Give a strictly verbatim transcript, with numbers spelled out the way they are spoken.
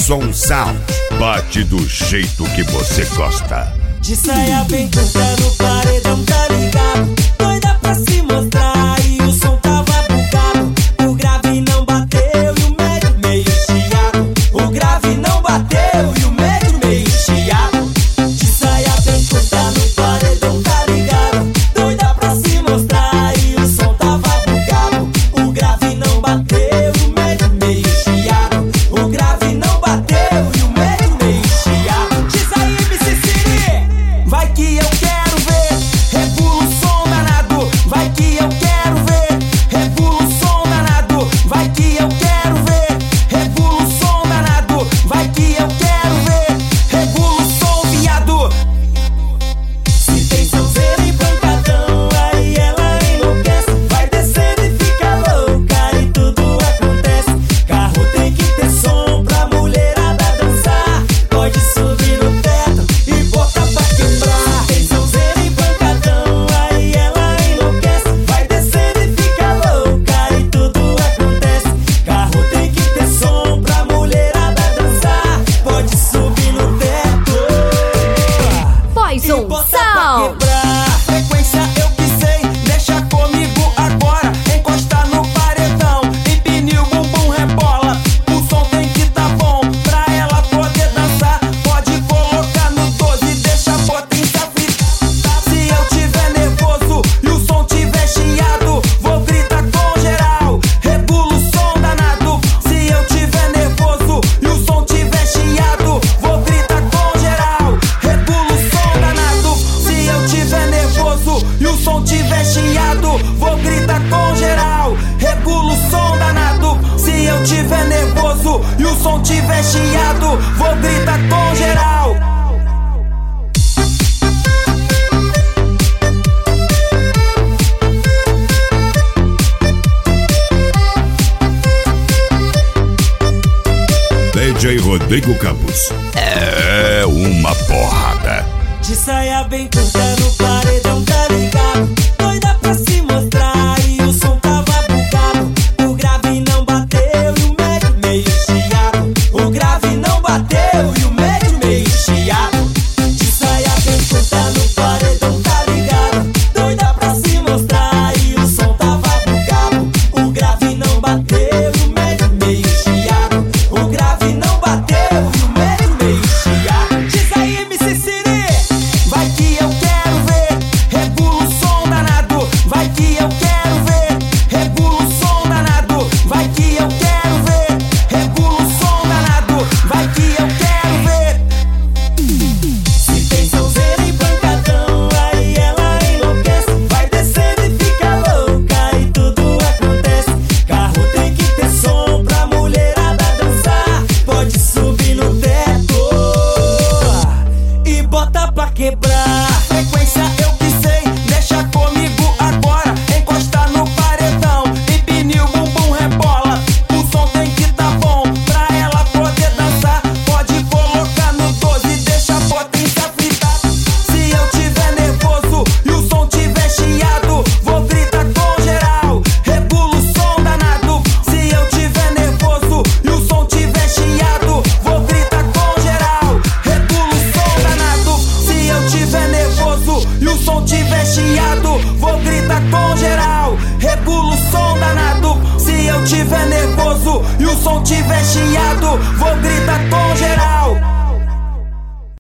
Poison Sound. Bate do jeito que você gosta. De saia bem curta no paredão, tá ligado? Doida pra se mostrar e o som tava bugado. O grave não bateu e o médio meio chiado. O grave não bateu e o médio meio chiado. De saia bem curta no paredão, tá ligado? Doida pra se mostrar e o som tava bugado. O grave não bateu e o médio meio chiado. O grave não bateu e o médio meio chiado. Diz aí, M C Siri, vai que eu quero ver. Regula o som danado, vai que eu quero ver. Regula o som danado, vai que eu quero ver. Regula o som danado, vai que eu quero ver. Regula o som, viado. Se tem sonzeira e pancadão, aí ela enlouquece. Vai descendo e fica louca e tudo acontece. Carro tem que ter som pra mulherada dançar. Pode subir no teto e bota pra quebrar. Se tem sonzeira e pancadão, aí ela enlouquece. Vai descendo e fica louca e tudo acontece. Carro tem que ter som pra mulherada dançar. Pode subir no teto e Poison bota pra Sound. quebrar. Frequência eu que sei, deixa comigo agora. Encosta no paredão, empine o bumbum, rebola. O som tem que tá bom pra ela poder dançar. Pode colocar no doze, deixa a potência fritar. Se eu tiver nervoso e o som tiver chiado, vou gritar com geral. Regula o som danado. Se eu tiver nervoso e o som tiver chiado, vou gritar com geral. Regula o som danado. Se eu tiver nervoso e o som tiver chiado, vou gritar com geral. Regula o som danado. Se eu tiver nervoso e o som tiver chiado, vou gritar com geral. D J Rodrigo Campos. É uma porrada. De saia bem curta no paredão, tá ligado? Doida pra se mostrar e o som tava bugado. O grave não bateu e o médio meio chiado. O grave não bateu e o médio meio chiado. De saia bem curta no paredão, tá ligado? Doida pra se mostrar e o som tava bugado. O grave não bateu e o médio meio chiado. O grave não bateu e o médio meio chiado. Diz aí, M C Siri, vai que eu quero ver. Regula o som danado, vai que eu quero ver. Regula o som danado, vai que eu quero ver. Regula o som danado, vai que eu quero ver. Se tem sonzeira e pancadão, aí ela enlouquece. Vai descendo e fica louca e tudo acontece. Carro tem que ter som pra mulherada dançar. Pode subir no teto e bota pra quebrar. Frequência eu que sei, deixa comigo agora. Encosta no paredão, empine o bumbum, rebola. O som tem que tá bom pra ela poder dançar. Pode colocar no doze, deixa a potência fritar. Se eu tiver nervoso e o som tiver chiado, vou gritar com geral. Regula o som danado. Se eu tiver nervoso e o som tiver chiado, vou gritar com geral. Regula o som danado. Se eu tiver nervoso e o som tiver chiado, vou gritar com geral. Regula o som danado. Se eu tiver nervoso e o som tiver chiado, vou gritar com geral.